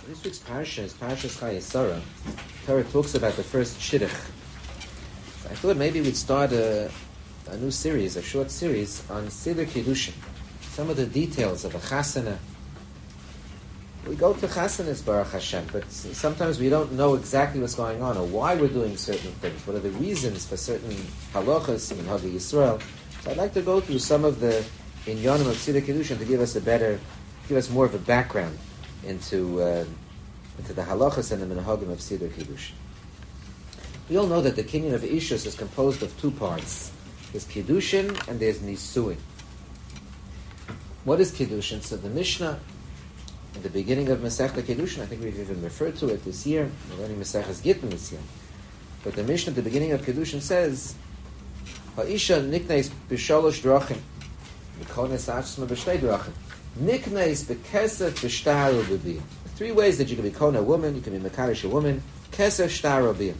This week's parasha is Parashas Chayesara. Torah talks about the first shidduch. So I thought maybe we'd start a new series, a short series on Seder Kiddushin. Some of the details of a chasana. We go to chasanas, Baruch Hashem, but sometimes we don't know exactly what's going on or why we're doing certain things. What are the reasons for certain halachas in Hagi Yisrael? So I'd like to go through some of the inyanim of Seder Kiddushin to give us more of a background into the halachas and the minhagim of Seder Kiddushin. We all know that the kinyan of Ishus is composed of two parts. There's Kiddushin and there's Nisuin. What is Kiddushin? So the Mishnah, in the beginning of Masechta Kiddushin, I think we've even referred to it this year, we're learning Masechtas Gittin this year, but the Mishnah at the beginning of Kiddushin says, Ha'isha nikneis b'sholosh drachim, v'kones achsma b'shtei drachim. Nikneis b'kesef b'shtar u'b'biyah. Three ways that you can be kona a woman, you can be mekadosh a woman, kesef, shtar, u'b'biyah.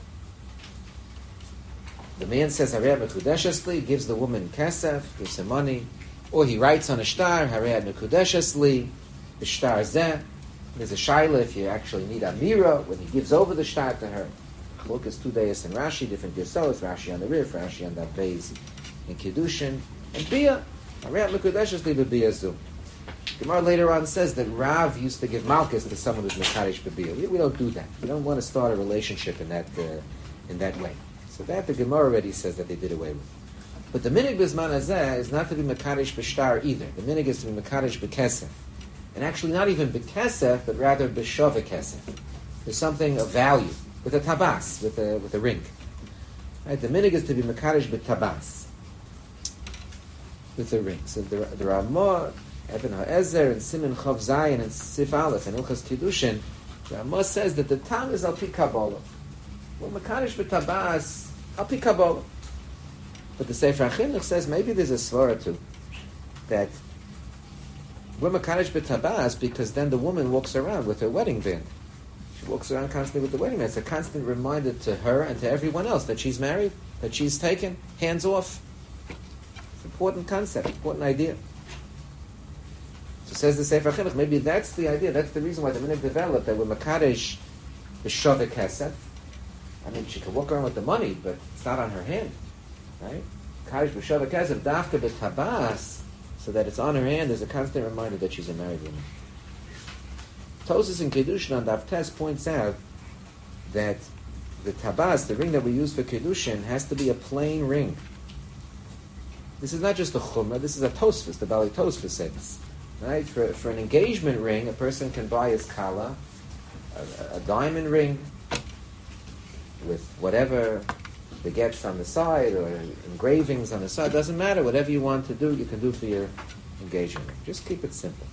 The man says, Harei mekudeshes li, gives the woman kesef, gives him money, or he writes on a shtar, Harei mekudeshes li, the shtar zeh. There's a shaila if you actually need amira, when he gives over the shtar to her. Look, it's 2 days in Rashi, different Gersos, Rashi on the Rif, Rashi on the Beis, in Kiddushin, and Biyah. Harei mekudeshes li b'biyah zu. Gemara later on says that Rav used to give malchus to someone who's mekadosh b'biyah. We don't do that. We don't want to start a relationship in that way. So that the Gemara already says that they did away with. But the minig b'zman hazeh is not to be mekadosh b'shtar either. The minig is to be mekadosh b'kesef, and actually not even b'kesef, but rather b'shava kesef. There's something of value with a tabas, with a ring. Right? The minig is to be mekadosh b'tabas, with a ring. So the Ramah, Eben HaEzer, and Siman Chav Zayin, and Sif Aleph, and Ilchas Kiddushin, the Ramah says that the tam is al pi Kabbalah. Well, mekadosh b'tabas al pi Kabbalah. But the Sefer HaChinuch says maybe there's a svara too, that we're mekadosh b'tabas because then the woman walks around with her wedding band. She walks around constantly with the wedding band. It's a constant reminder to her and to everyone else that she's married, that she's taken, hands off. It's an important concept, important idea. So says the Sefer HaChinuch, maybe that's the idea, that's the reason why the minhag developed, that we're mekadosh b'shaveh kesef. I mean, she can walk around with the money, but it's not on her hand, right? Mekadosh b'shaveh kesef, dafka b'tabas, so that it's on her hand, there's a constant reminder that she's a married woman. Tosas in Kiddushin on Daf Tes points out that the tabas, the ring that we use for Kiddushin, has to be a plain ring. This is not just a chumrah, this is a tosfos, the Bali Tosfos says. Right? For an engagement ring, a person can buy his kala, a diamond ring, with whatever the gets on the side, or engravings on the side. Doesn't matter, whatever you want to do, you can do for your engagement ring. Just keep it simple.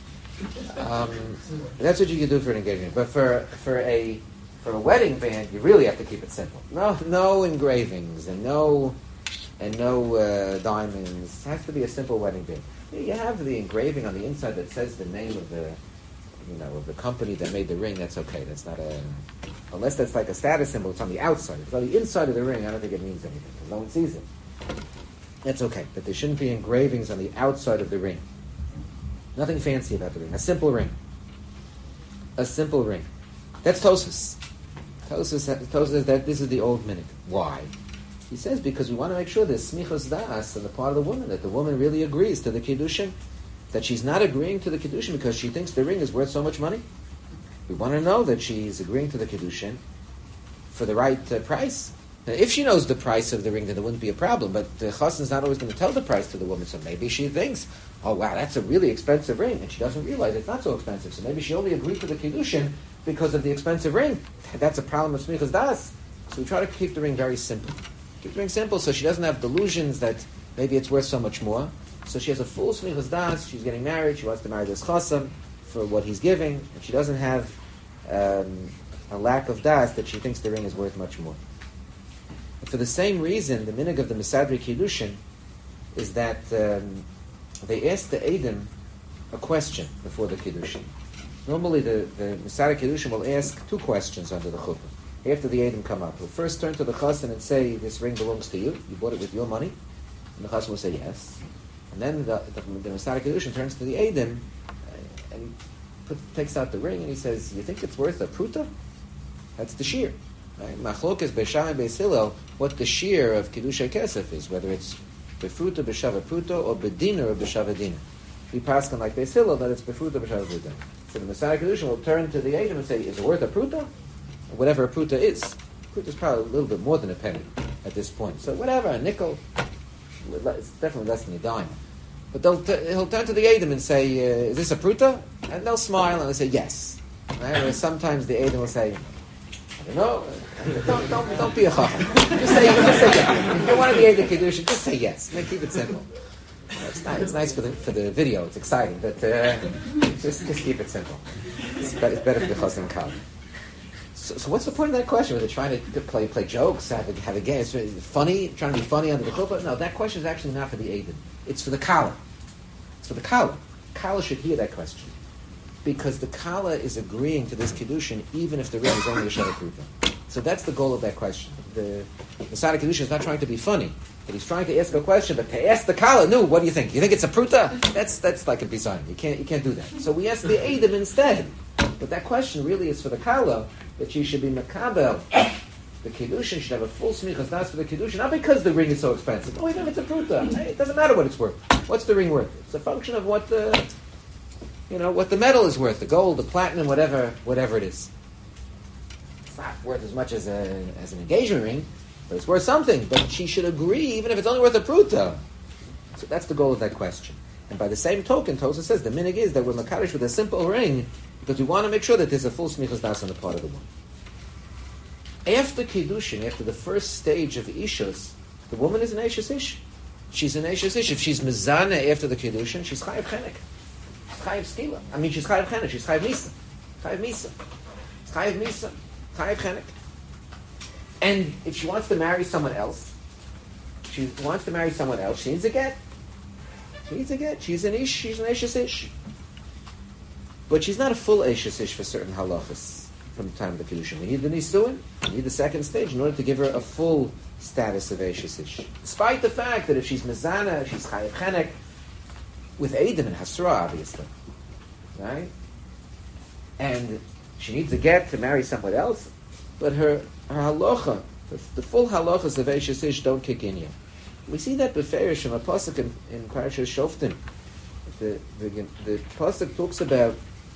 That's what you can do for an engagement. But for a wedding band, you really have to keep it simple. No engravings and no diamonds. It has to be a simple wedding band. You have the engraving on the inside that says the name of the company that made the ring. That's okay. That's not unless that's like a status symbol. It's on the outside. If it's on the inside of the ring, I don't think it means anything because no one sees it. That's okay. But there shouldn't be engravings on the outside of the ring. Nothing fancy about the ring. A simple ring. A simple ring. That's Tosfos. Tosfos says that this is the old minhag. Why? He says because we want to make sure there's smichos das on the part of the woman, that the woman really agrees to the Kiddushin, that she's not agreeing to the Kiddushin because she thinks the ring is worth so much money. We want to know that she's agreeing to the Kiddushin for the right price. Now, if she knows the price of the ring, then there wouldn't be a problem, but the chassan's not always going to tell the price to the woman, so maybe she thinks, oh wow, that's a really expensive ring, and she doesn't realize it's not so expensive, so maybe she only agreed to the Kiddushin because of the expensive ring. That's a problem of smichos das. So we try to keep the ring very simple. Keep the ring simple so she doesn't have delusions that maybe it's worth so much more. So she has a full smichos das, she's getting married, she wants to marry this chassan for what he's giving, and she doesn't have a lack of das that she thinks the ring is worth much more. And for the same reason, the minhag of the Mesadri Kiddushin is that they ask the Eidim a question before the Kiddushin. Normally the Mesadri Kiddushin will ask 2 questions under the chuppah. After the Eidim come up, we'll first turn to the chassan and say, this ring belongs to you. You bought it with your money. And the chassan will say yes. And then the Mesadri Kiddushin turns to the Eidim and takes out the ring and he says, "You think it's worth a pruta?" That's the shear. Right? Machlokes Beis Shammai Beis Hillel, what the shear of Kiddushay Kesef is, whether it's befruta b'shava pruta or bedina or b'shava dina. We pass on like Beis Hillel that it's befruta b'shava pruta. So the Messiah Kiddushin will turn to the Eidim and say, "Is it worth a pruta?" Or whatever a pruta is. Pruta is probably a little bit more than a penny at this point. So whatever, a nickel, it's definitely less than a dime. But he'll turn to the Eidim and say, "Is this a pruta?" And they'll smile and they'll say, "Yes." Right? Or sometimes the Eidim will say, "I don't know. Don't be a chacham. Just say yes. If you're one of the Eidim Kiddushin, just say yes. Keep it simple. It's nice for the video. It's exciting, but just keep it simple. It's better for the chassan kal. So what's the point of that question? Were they trying to play jokes, have a game? It's funny, trying to be funny under the chuppah? No, that question is actually not for the Eidim. It's for the kala. It's for the kala. Kala should hear that question. Because the kala is agreeing to this kiddushin even if the ring is only a shava pruta. So that's the goal of that question. The Masada Kiddushin is not trying to be funny, but he's trying to ask a question. But to ask the kala, no, what do you think? You think it's a pruta? That's like a bizarre. You can't do that. So we ask the Eidim instead. But that question really is for the kala, that she should be makabel. The kiddushin should have a full smichas das for the kiddushin, not because the ring is so expensive. Oh, even if it's a pruta, it doesn't matter what it's worth. What's the ring worth? It's a function of what the metal is worth, the gold, the platinum, whatever it is. It's not worth as much as an engagement ring, but it's worth something. But she should agree, even if it's only worth a pruta. So that's the goal of that question. And by the same token, Tosa says the minig is that we're makadosh with a simple ring because we want to make sure that there's a full smichas das on the part of the woman. After kiddushin, after the first stage of ishus, the woman is an eishes ish. She's an eishes ish. If she's mezana after the kiddushin, she's chayav chenek. She's chayav skila. I mean, she's chayav chenek. She's chayav misa. Chayav misa. Chayav misa. Chayav chenek. And if she wants to marry someone else, she needs a get. She's an ish. She's an eishes ish. But she's not a full eishes ish for certain halachas. From the time of the kiddushin, we need the nisuin, we need the second stage in order to give her a full status of eishes ish. Despite the fact that if she's mezana, she's chayav chenek, with Eidim and Hasra, obviously, right? And she needs a get to marry someone else, but her halacha, the full halachas of eishes ish don't kick in yet. We see that beferish from a pasuk in Parashas Shoftim. The pasuk talks about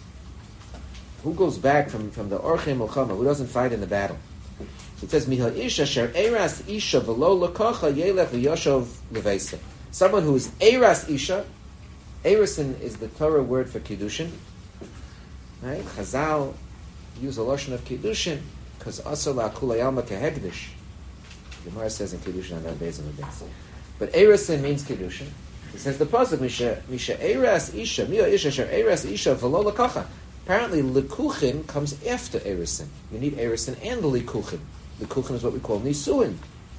who goes back from the Orchei Milchama, who doesn't fight in the battle. So it says, Miha Isha Sher Eiras Isha V'lo Lakacha Yelech V'Yashov Leveisa. Someone who is Eiras Isha, Eirasin is the Torah word for Kiddushin. Right? Chazal use a lotion of Kiddushin, because Asala Kulayalma Kehegdish. The Gemara says in Kiddushin on that base and the base. But Eirasin means Kiddushin. It says the pasuk, Misha Eiras Isha, Miha Isha Sher Eiras Isha V'lo Lakacha. Apparently, likuchin comes after erisin. You need erisin and the likuchin. Likuchin is what we call nisuin.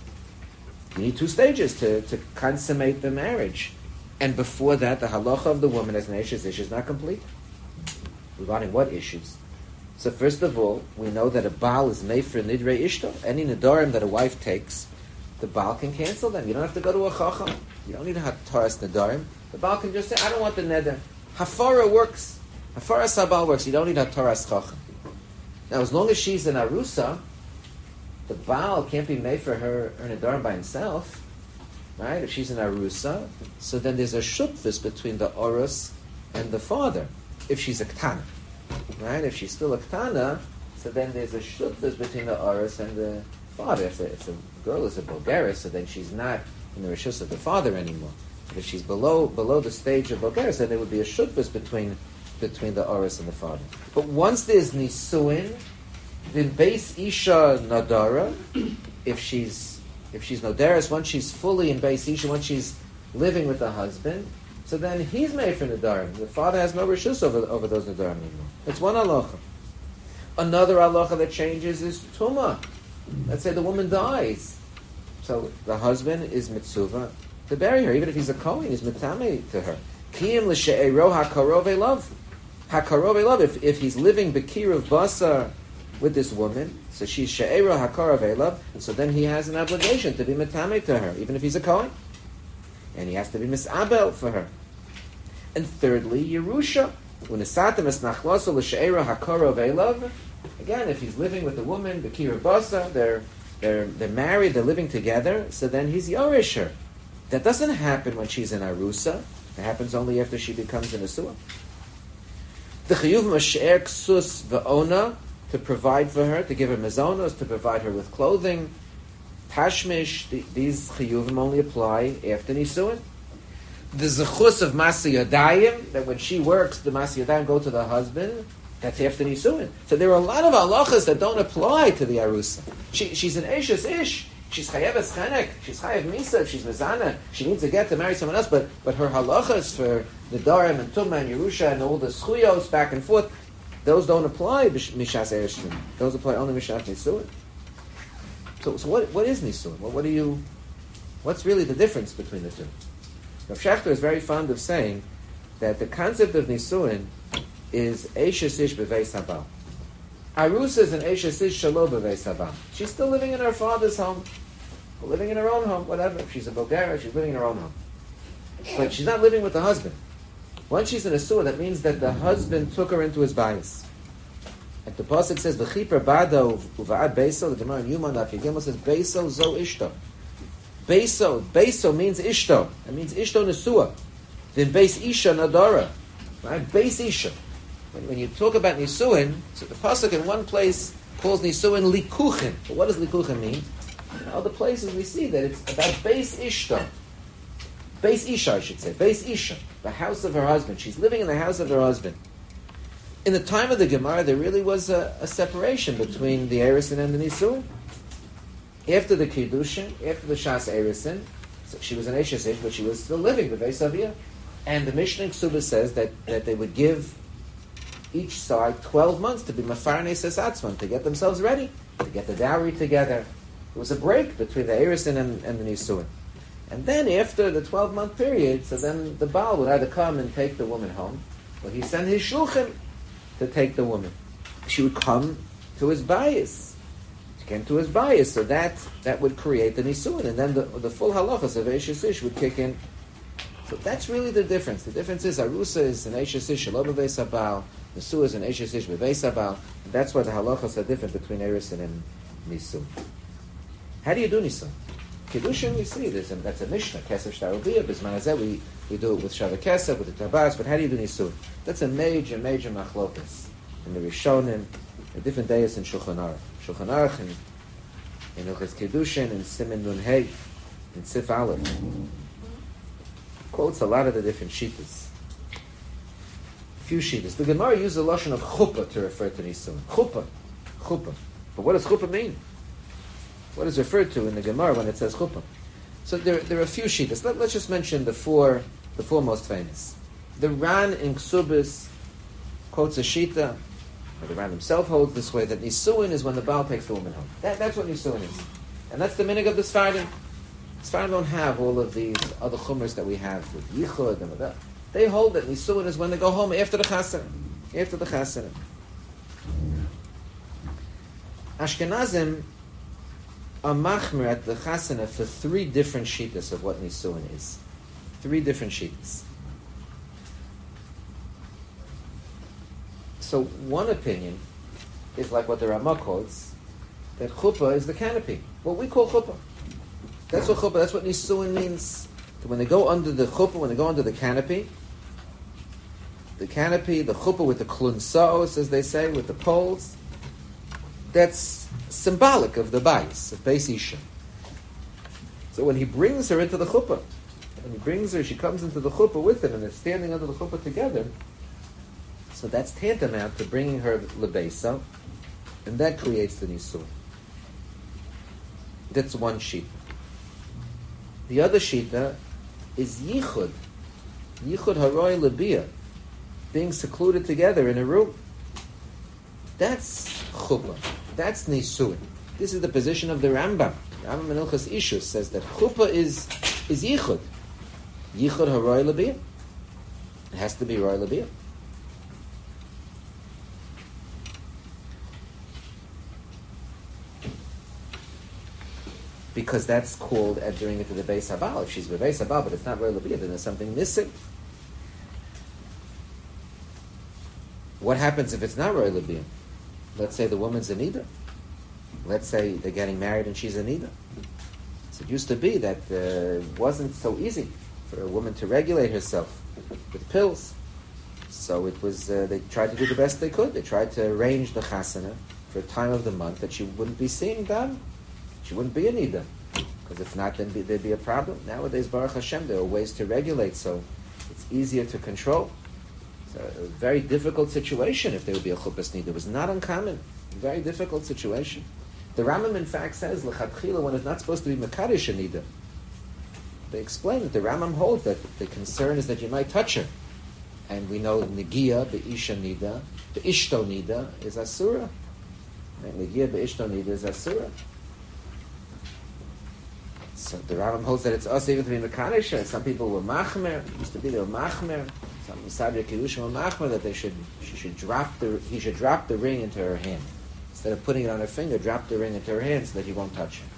You need two stages to consummate the marriage. And before that, the halacha of the woman as an eishes ish is not complete. Regarding what issues? So first of all, we know that a baal is mefer nidrei ishto. Any nedarim that a wife takes, the baal can cancel them. You don't have to go to a chacham. You don't need to have taras nedarim. The baal can just say, I don't want the neder. Hafara works. Hafaras habal works. You don't need a Taras Chacham. Now, as long as she's an arusa, the Baal can't be made for her nedarim by himself, right? If she's an arusa, so then there's a shutfus between the orus and the father. If she's a ktana, right? If she's still a ktana, so then there's a shutfus between the orus and the father. If the girl is a bulgaris, so then she's not in the rishus of the father anymore. But if she's below the stage of bulgaris, then there would be a shutfus between the Oris and the father. But once there's Nisuin, then Beis Isha Nadara, if she's Nodaris, once she's fully in Beis Isha, once she's living with the husband, so then he's made for Nadarim. The father has no rishus over those Nadarim anymore. It's one halacha. Another halacha that changes is Tuma. Let's say the woman dies. So the husband is Mitzuva to bury her, even if he's a Kohen, he's Mitame to her. Kiyim l'she'ero hakarove love. Hakarove love. If he's living Bekirav Basar with this woman, so she's she'ero hakarove love, so then he has an obligation to be Mitame to her, even if he's a Kohen. And he has to be Misabel for her. And thirdly, Yerusha. Again, if he's living with a woman, the Kira Basa, they're married, they're living together, so then he's Yorisher. That doesn't happen when she's in Arusa. It happens only after she becomes an Asua. The Chiyuv Masher Ksus V'ona, to provide for her, to give her Mazonos, to provide her with clothing. Tashmish, these Chiyuvim only apply after Nisuin. The Zechus of Masi Yadayim, that when she works, the Masi Yadayim go to the husband, that's after Nisuin. So there are a lot of halachas that don't apply to the Arusa. She's an Eishes Ish. She's Chayeves Chenek. She's Chayev Misa. She's Mezana. She needs to get to marry someone else. But her halachas for the Darim and Tumma and Yerusha and all the Schuyos back and forth, those don't apply Mishas Ereshim. Those apply only Mishas Nisuin. So what is Nisuin? What's really the difference between the two? Rav Shechter is very fond of saying that the concept of Nisuin is Eishes Ish B'Veis Habal. Arusa is an Eishes Ish Shalo B'Veis Habal. She's still living in her father's home, or living in her own home, whatever. If she's a Bulgaria, she's living in her own home. But she's not living with the husband. Once she's in a Asua, that means that the husband took her into his bias. Like the Pasuk says, V'chipra bado uva'ad beiso, the Gemara in Yuma Daf Yigimel says, Beiso zo ishto. Beiso means ishto. It means ishto nesua. Then beis isha nadara. Right? Beis isha. When you talk about nisuin, so the pasuk in one place calls nisuin likuchin. But what does likuchin mean? In other places we see that it's about beis ishto. Beis isha, I should say. Beis isha. The house of her husband. She's living in the house of her husband. In the time of the Gemara, there really was a separation between the Erisin and the Nisuin. After the Kiddushin, after the Shas Erisin, so she was an Eishes Ish, but she was still living with Veisavia. And the Mishnah in Ksuba says that they would give each side 12 months to be Mafarnes Atzman, to get themselves ready, to get the dowry together. There was a break between the Erisin and the Nisuin. And then after the 12-month period, so then the Baal would either come and take the woman home, or he sent his Shulchan to take the woman. She would come to his bias. She came to his bias, so that would create the Nisuin, and then the full halachas of Eishes Ish would kick in. So that's really the difference. The difference is Arusa is an Eishes Ish Shelo B'Veis Habal, Nisuin is an Eishes Ish B'Veis Habal, and that's why the halachas are different between Erisin and Nisuin. How do you do Nisuin? Kiddushin, we see that's a Mishnah, Kesef Shtarubiyah, Bisman Hazeh, we do it with Shavah Kesef, with the Tabaz, but how do you do Nisuin? That's a major machlokas in the Rishonim, in different days in Shulchan Aruch. Shulchan Aruch, in Ilchos Kiddushin, in Siman Nun Hey, in Sif Aleph. Quotes a lot of the different shittas. Few shittas. The Gemara uses the lashon of chuppah to refer to Nisuin. Chuppah. But what does chuppah mean? What is referred to in the Gemara when it says chuppah? So there are a few shittas. Let's just mention the four most famous. The Ran in Ksubis quotes a shita, or the Ran himself holds this way, that Nisuin is when the Baal takes the woman home. That's what Nisuin is. And that's the minig of the Sfardim. Sfardim don't have all of these other chumras that we have with Yichud and that. They hold that Nisuin is when they go home after the Chasana. Ashkenazim are machmer at the Chasana for three different shittas of what Nisuin is. Three different shittas. So one opinion is like what the Ramah quotes, that chuppah is the canopy. What we call chuppah. That's what chuppah, that's what Nisuin means. So when they go under the chuppah, when they go under the canopy, the chuppah with the klunsaos, as they say, with the poles, that's symbolic of the bayis, of Beis Isha. So when he brings her into the chuppah, she comes into the chuppah with him, and they're standing under the chuppah together, so that's tantamount to bringing her lebeisa, and that creates the Nisuin. That's one shita. The other shita is yichud. Yichud haroi lebiyah, being secluded together in a room. That's chuppah. That's Nisuin. This is the position of the Rambam. Rambam in Ilchos Ishus says that chuppah is yichud. Yichud haroi lebiyah. It has to be roi lebiyah. Because that's called entering into the Beis Habal. If she's Beis Habal, but it's not Roi L'Biyah, then there's something missing. What happens if it's not Roy Labiyah? Let's say the woman's a Nida. Let's say they're getting married and she's a Nida. So it used to be that it wasn't so easy for a woman to regulate herself with pills. So it was, they tried to do the best they could. They tried to arrange the chasana for a time of the month that she wouldn't be seeing them. She wouldn't be a Nida. Because if not, then there'd be a problem. Nowadays, Baruch Hashem, there are ways to regulate, so it's easier to control. It's a very difficult situation if there would be a chuppah Nida. It was not uncommon. Very difficult situation. The Rambam, in fact, says, l'chadchila, one is not supposed to be mekadesh a Nida. They explain that the Rambam holds that the concern is that you might touch her. And we know Negiya, Be'isha Nida, Be'ishto Nida is Asura. Right? Negiya, Be'ishto Nida is Asura. So the Rambam holds that it's us even to be Mekadesh. Some people were Machmer, used to be they were Machmer. Some Sabri Kiddushin were Machmer that he should drop the ring into her hand. Instead of putting it on her finger, drop the ring into her hand so that he won't touch her.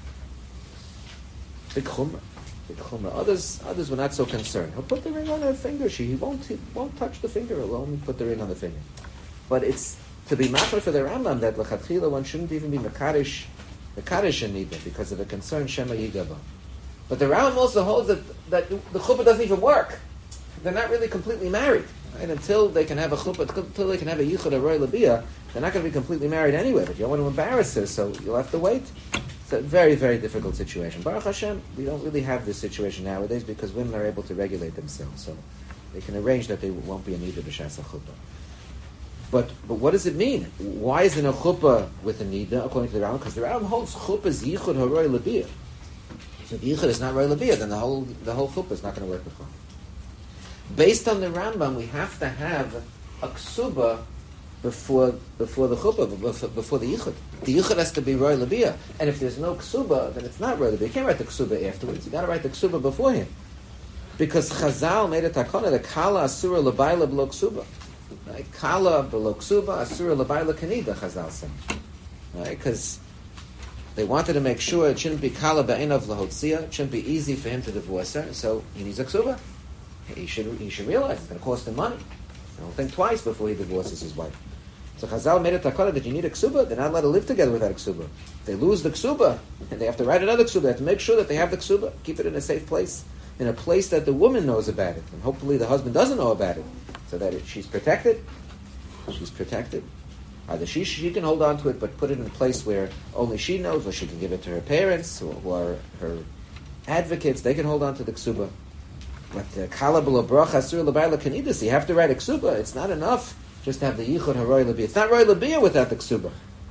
Big Chumrah. Others were not so concerned. He'll put the ring on her finger. He won't touch the finger. He'll only put the ring on the finger. But it's to be machmer for the Rambam that l'chatchila one shouldn't even be mekadesh and nida because of the concern shema yigaba. But the Rambam also holds that the chuppah doesn't even work. They're not really completely married, right? Until they can have a chuppah, until they can have a yichud or roy labiyah, they're not going to be completely married anyway. But you don't want to embarrass her, so you'll have to wait. It's a very, very difficult situation. Baruch Hashem, we don't really have this situation nowadays because women are able to regulate themselves, so they can arrange that they won't be a nida b'shas chuppah. But what does it mean? Why is there no chuppah with a nida according to the Rambam? Because the Rambam holds chuppah is yichud haroy labiyah. So if yichud is not roy labiyah, then the whole chuppah is not going to work with one. Based on the Rambam, we have to have a ksuba before the chuppah, before the yichud. The yichud has to be roy labiyah, and if there's no ksuba, then it's not roy labiyah. You can't write the ksuba afterwards. You got to write the ksuba beforehand, because Chazal made a takana the kala asura labayla b'lo ksuba. Right? Kala b'lo ksuba asura labayla kanida. Chazal said, right? Because they wanted to make sure it shouldn't be kala ba'inav lahotzia. It shouldn't be easy for him to divorce her. So he needs a ksuba. He should realize it's going to cost him money. He'll think twice before he divorces his wife. So Chazal made a takana that you need a ksuba. They're not allowed to live together without a ksuba. If they lose the ksuba, and they have to write another ksuba. They have to make sure that they have the ksuba. Keep it in a safe place, in a place that the woman knows about it, and hopefully the husband doesn't know about it, so that she's protected. She's protected. Either she can hold on to it, but put it in a place where only she knows, or she can give it to her parents, who are her advocates. They can hold on to the ksuba. But kala b'lo bracha asur l'bayla kanidus, you have to write a ksuba. It's not enough just to have the yichud haroy labiyah. It's not roy labiyah without the ksuba.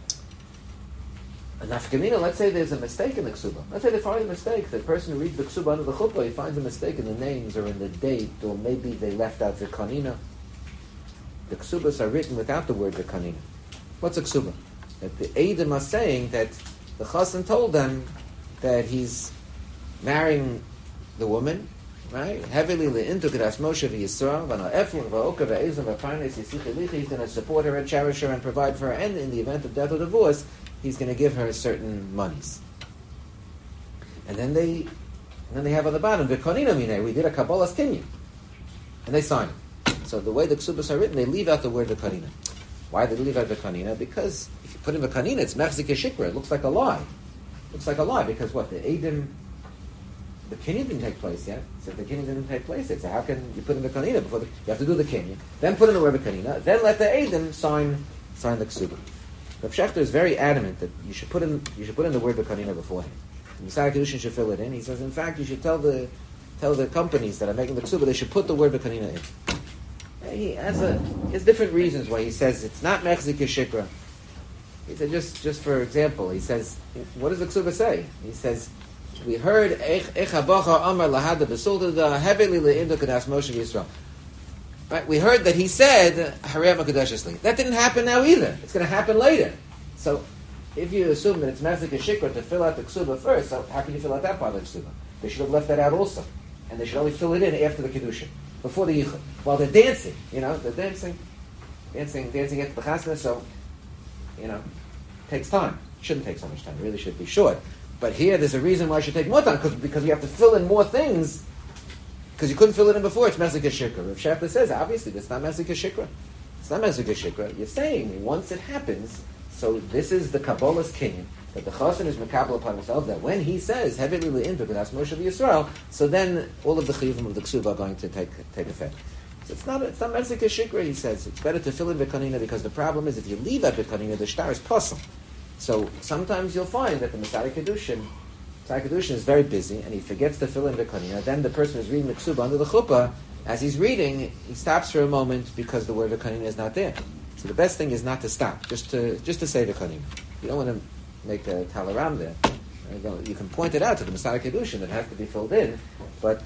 A nafkamina, let's say there's a mistake in the ksuba. Let's say they find a mistake. The person who reads the ksuba under the chuppah, he finds a mistake in the names or in the date, or maybe they left out the kanina. The ksubas are written without the word the kanina. What's a ksuba? That the Eidim are saying that the chassan told them that he's marrying the woman, right? Heavily into Kedas Moshe v'Yisrael, v'na'efun v'oka v'ezim v'farnes yisichi lichi. He's going to support her and cherish her and provide for her, and in the event of death or divorce, he's going to give her certain monies. And then they have on the bottom v'konina minei. We did a kabbalas kinyan, and they sign it. So the way the ksubas are written, they leave out the word v'konina. Why do they leave out v'konina? Because if you put in v'konina, it's mechzik shikra. It looks like a lie. Because what the Eidim. The kinyan didn't take place yet. So if the kinyan didn't take place yet, so how can you put in the kanina before you have to do the kinyan, then put in the word kanina, then let the Eidim sign the ksuba. Rav Shechter is very adamant that you should put in the word kanina beforehand. The Messiah Kedushin should fill it in. He says, in fact, you should tell the companies that are making the ksuba they should put the word kanina in. He has different reasons why he says it's not mechzik shikra. He said just for example, he says, what does the ksuba say? He says, we heard right? We heard that he said that didn't happen now either. It's going to happen later. So if you assume that it's Masik and Shikra to fill out the ksuba first, so how can you fill out that part of the ksuba? They should have left that out also. And they should only fill it in after the Kedusha, before the Yichud. While they're dancing, they're dancing after the Chasna, so, it takes time. It shouldn't take so much time. It really should be short. But here, there's a reason why it should take more time, because you have to fill in more things, because you couldn't fill it in before. It's Mesik Shikra. Rav Shechter says, obviously, it's not Mesik Shikra. It's not Mezug Shikra. You're saying once it happens, so this is the Kabbalah's kinyan, that the Chassan is Mekabel upon himself, that when he says, heavily le'in, because that's Moshe Yisrael, so then all of the Chiyuvim of the Ksuba are going to take effect. So it's not Mezug Shikra, he says. It's better to fill in Bekanina, because the problem is if you leave out Bekanina, the shtar is possible. So sometimes you'll find that the Messiah Kedushin is very busy, and he forgets to fill in Bekanina. Then the person who's reading the Ksuba under the Chuppah, as he's reading, he stops for a moment because the word Bekanina is not there. So the best thing is not to stop, just to say Bekanina. You don't want to make a talaram there. You can point it out to the Messiah Kedushin that has to be filled in, but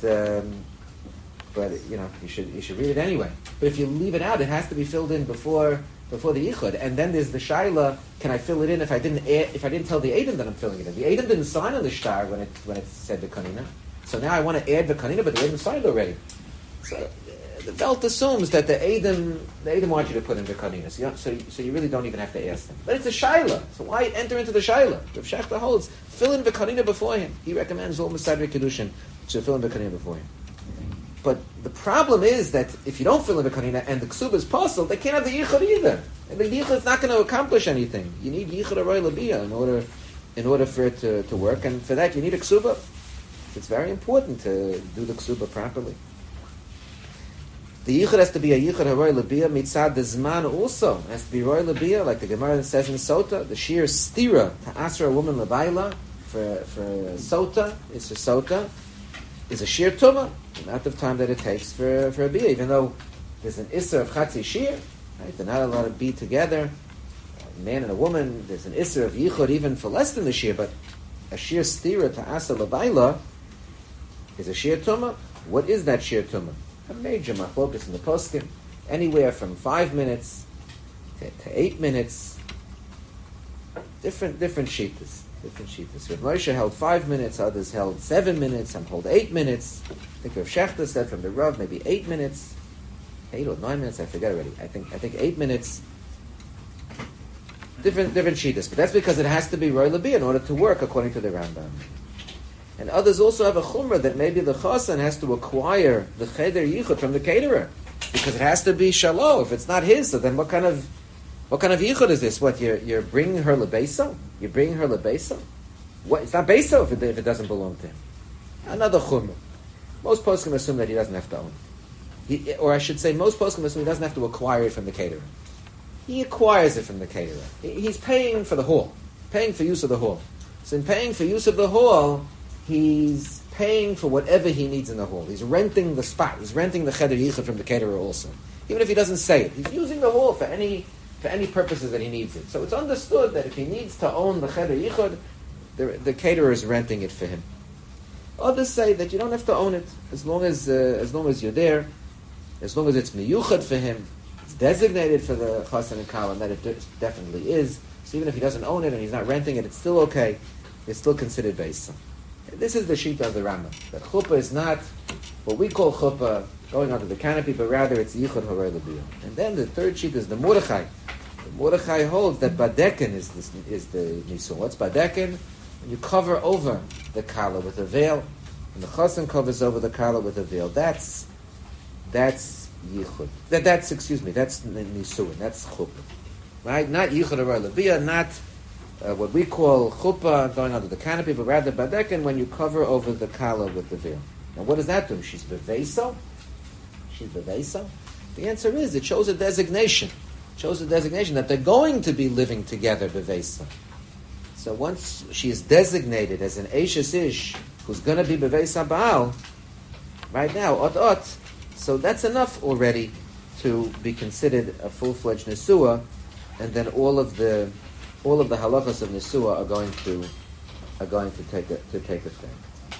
you should read it anyway. But if you leave it out, it has to be filled in before the Yichud, and then there's the Shaila: can I fill it in if I didn't tell the Edom that I'm filling it in? The Edom didn't sign on the shtar when it said the Kanina. So now I want to add the Kanina, but the Edom signed already. So the Welt assumes that the Edom want you to put in the Kanina. So you really don't even have to ask them. But it's a Shaila, so why enter into the Shaila? Rav Shechter holds fill in the Kanina before him. He recommends all Mesadri Kedushin to fill in the Kanina before him. But the problem is that if you don't fill in the Kanina and the Ksuba is possible, they can't have the Yichud either. And the Yichud is not going to accomplish anything. You need Yichud Aroy Labiyah in order for it to work, and for that you need a Ksuba. It's very important to do the Ksuba properly. The Yichud has to be a Yichud Aroy Labiyah mitzad the Zman also. It has to be Roy Labiyah, like the Gemara says in Sota, the Shir Stira, to answer a woman Labayla, for Sota, it's a Sota, is a Shir Tumah, the amount of time that it takes for a bia, even though there's an Isser of Chatzi Shir, right? They're not allowed to be together, a man and a woman, there's an Isser of Yichud even for less than the Shir, but a Shir Stira to Asa Labayla is a Shir Tumah. What is that Shir Tumah? A major machlokas in the poskim, anywhere from 5 minutes to 8 minutes, different shittas. Rav Moshe held 5 minutes, others held 7 minutes, some hold 8 minutes. I think Rav Shechter said from the Rav maybe 8 minutes, 8 or 9 minutes, I forget already. I think 8 minutes. Different shittas, but that's because it has to be Roy Labi in order to work according to the Rambam. And others also have a chumrah that maybe the chasan has to acquire the cheder yichud from the caterer, because it has to be shalo. If it's not his, so then what kind of yichud is this? What, you're bringing her lebeso? You're bringing her lebeso? What? It's not beso if it doesn't belong to him. Another chumrah. Most poskim assume that he doesn't have to own it. Or I should say, most poskim assume he doesn't have to acquire it from the caterer. He acquires it from the caterer. He's paying for the hall, paying for use of the hall. So in paying for use of the hall, he's paying for whatever he needs in the hall. He's renting the spot. He's renting the cheder yichud from the caterer also. Even if he doesn't say it, he's using the hall for any purposes that he needs it. So it's understood that if he needs to own the cheder yichud, the caterer is renting it for him. Others say that you don't have to own it as long as you're there, as long as it's miyuchad for him. It's designated for the chasan and kala, and that it definitely is. So even if he doesn't own it and he's not renting it, it's still okay. It's still considered beisa. This is the shita of the Rambam. That chuppah is not what we call chuppah, going under the canopy, but rather it's yichud harei l'biyah. And then the third shita is the Mordechai. The Mordechai holds that badekin is the nisun. What's badekin? When you cover over the kala with a veil, and the chasan covers over the kala with a veil. That's yichud. That's nisuin. That's chuppah. Right? Not yichud harei l'biyah. Not what we call chuppah, going under the canopy, but rather badekin, when you cover over the kala with the veil. Now, what does that do? She's beveso? The answer is, it shows a designation. It shows a designation that they're going to be living together, beveso. So once she is designated as an Eishes Ish, who's going to be beveso Baal, right now, ot, so that's enough already to be considered a full-fledged Nesua, and then all of the halachas of Nesua are going to take effect.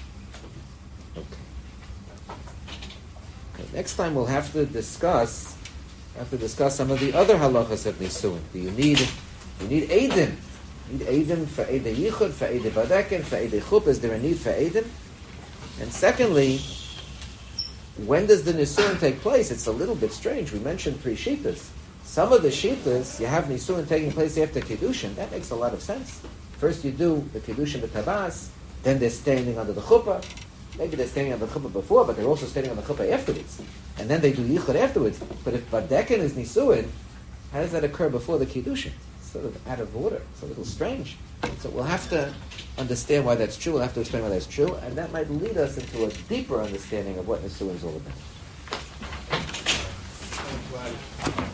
Okay. Next time we'll have to discuss some of the other halachas of Nisuin. You need Eidim. You need Eidim for Eidei Yichud, for Eidei Badekin, for Eidei Chup. Is there a need for Eidim? And secondly, when does the Nisuin take place? It's a little bit strange. We mentioned 3 shitas. Some of the shitas, you have Nisuin taking place after Kiddushin. That makes a lot of sense. First you do the Kiddushin b'Tabas, then they're standing under the chuppah. Maybe they're standing under the chuppah before, but they're also standing on the chuppah afterwards. And then they do Yichud afterwards. But if Badekin is Nisuin, How does that occur before the Kiddushin? It's sort of out of order. It's a little strange. So we'll have to understand why that's true. We'll have to explain why that's true, and that might lead us into a deeper understanding of what Nisuin is all about.